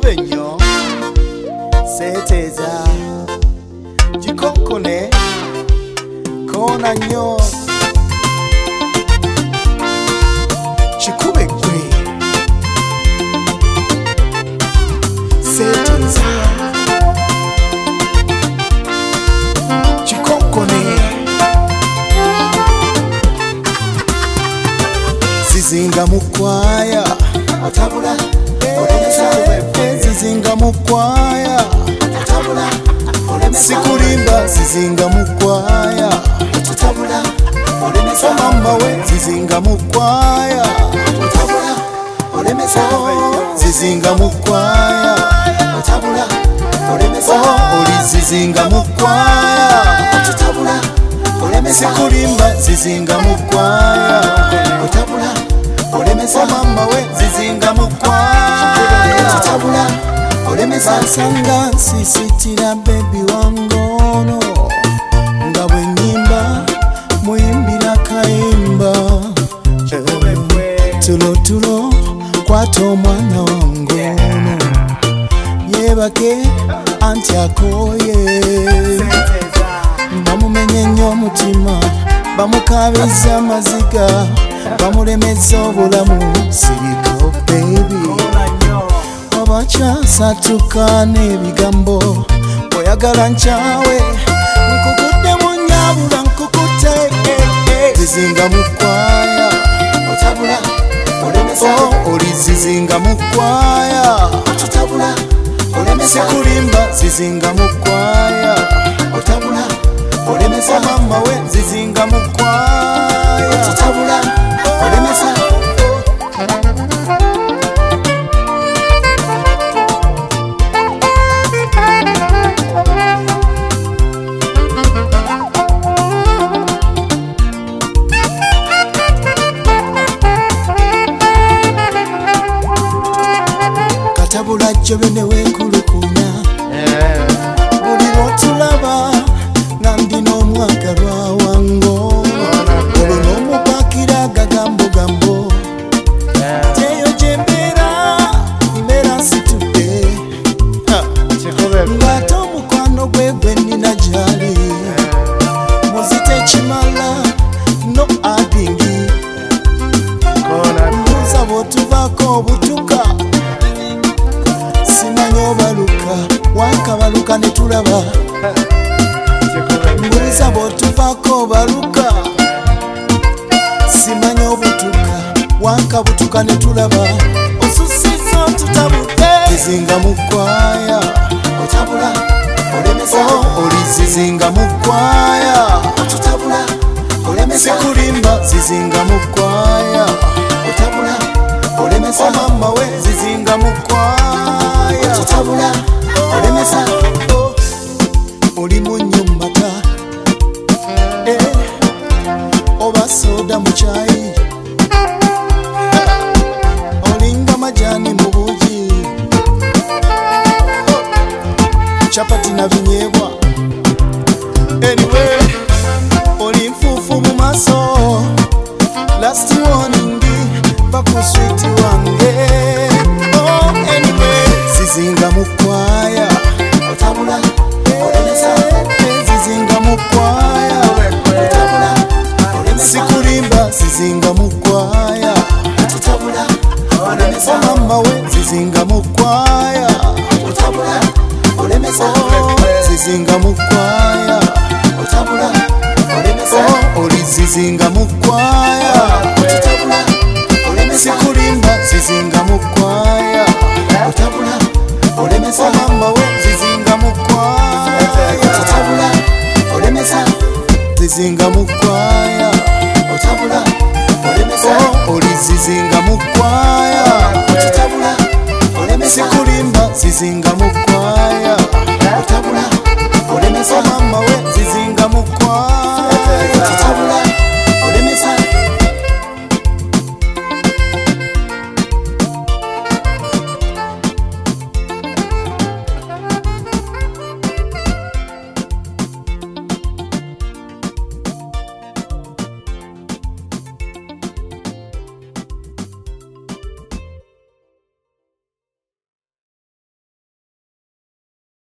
Chikube nnyo seeteeza gikonkone koona nnyo Chikube gwe seeteeza gikonkone zizinga mu kwaya otabula zizinga mu kwaya sikulimba zizinga mu kwaya mama we zizinga mu kwaya zizinga mu kwaya oli zizinga mu kwaya sikulimba zizinga mu kwaya mama we zizinga mu kwaya asanga nsisitira bebi wangono nga bwe nyimba muyimbira kayimba tulo tulo kwata omwana wangono yebake anti akoye bamumenye nnyo omutima bamukabiza amaziga bamulemeza obulamu siriko baby abakyasatuka n'ebigambo oyagala nkyawe nkugudde mu nyabula nkukute zizinga mu kwaya oli zizinga mu kwaya sikulimba zizinga mu kwaya mama we zizinga mu kwaya katabula jobe ne wenkulukunya buli lwotulaba nga ndina omwagalwa wango olwo n'omupakira gagambogambo teyo gyembeera mbeera nsitudde ng'ate omukwano gwe gwe nnina gyali muzite kimala no adingi mbuuza bw'otuvaako obutuka simanyi obaluka wankabaluka ne tulaba mbuuza bw'otuvaako obaluka simanyi obutuka wankabutuka ne tulaba osusiza tutabudde zizinga mu kwaya oli zizinga mu kwaya sikulimba zizinga mu kwaya mama we zizinga mu kwaya oli mu nyumbata oba soda mu kyayi olinga majani mu bugi chapati na binyebwa anyway oli nfuufu mu maaso last warning bakuswiti wange anyway zizinga mu kwaya zizinga mu kwaya sikulimba zizinga mu kwaya mama we zizinga mu kwaya zizinga mu kwaya oli zizinga mu kwaya sikulimba zizinga mu kwaya mama we zizinga mu kwaya zizinga mu kwaya oli zizinga mu kwaya sikulimba zizinga mu